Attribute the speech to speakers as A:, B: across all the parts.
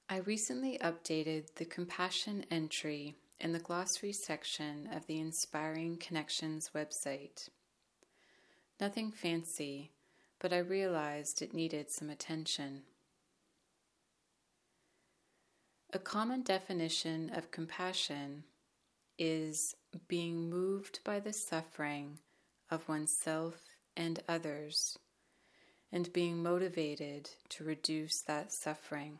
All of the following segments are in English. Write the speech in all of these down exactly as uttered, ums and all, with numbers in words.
A: I recently updated the compassion entry in the glossary section of the Inspiring Connections website. Nothing fancy, but I realized it needed some attention. A common definition of compassion is being moved by the suffering of oneself and others, and being motivated to reduce that suffering.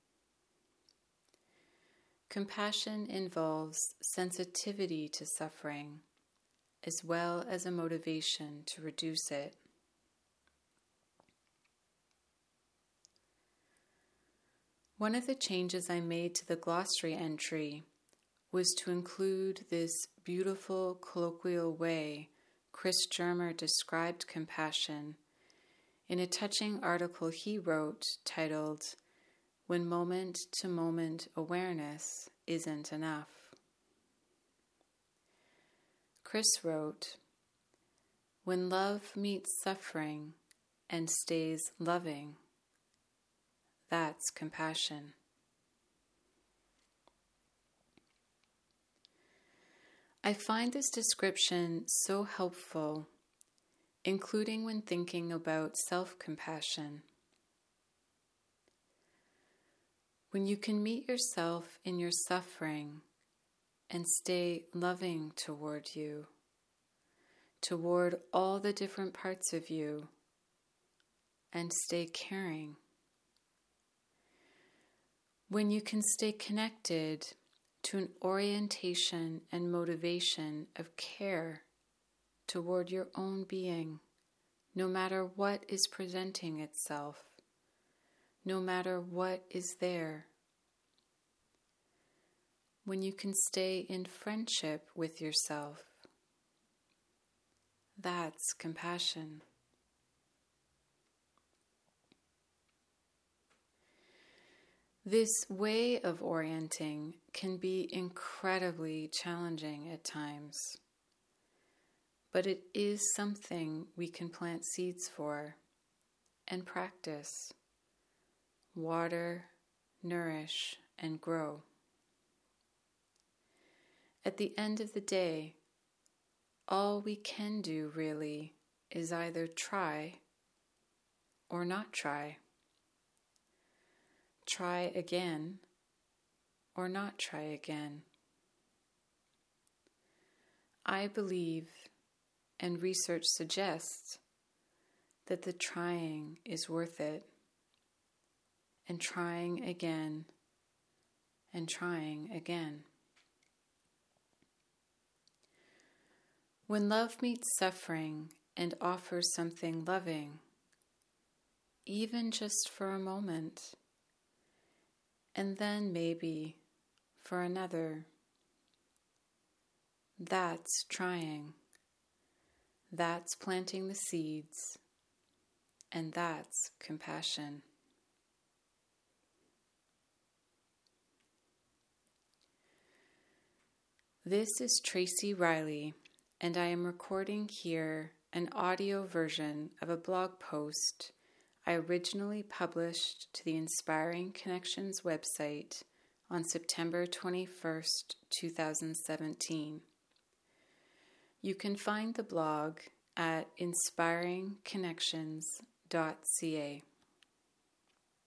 A: Compassion involves sensitivity to suffering, as well as a motivation to reduce it. One of the changes I made to the glossary entry was to include this beautiful colloquial way Chris Germer described compassion in a touching article he wrote titled, "When Moment-to-Moment Awareness Isn't Enough." Chris wrote, "When love meets suffering and stays loving, that's compassion." I find this description so helpful, including when thinking about self-compassion. When you can meet yourself in your suffering and stay loving toward you, toward all the different parts of you, and stay caring. When you can stay connected to an orientation and motivation of care toward your own being, no matter what is presenting itself, no matter what is there. When you can stay in friendship with yourself, that's compassion. This way of orienting can be incredibly challenging at times, but it is something we can plant seeds for and practice, water, nourish, and grow. At the end of the day, all we can do really is either try or not try. Try again or not try again. I believe, and research suggests, that the trying is worth it, and trying again and trying again. When love meets suffering and offers something loving, even just for a moment, and then maybe for another, that's trying. That's planting the seeds, and that's compassion. This is Tracy Riley, and I am recording here an audio version of a blog post I originally published to the Inspiring Connections website on September twenty-first, two thousand seventeen. You can find the blog at inspiring connections dot c a.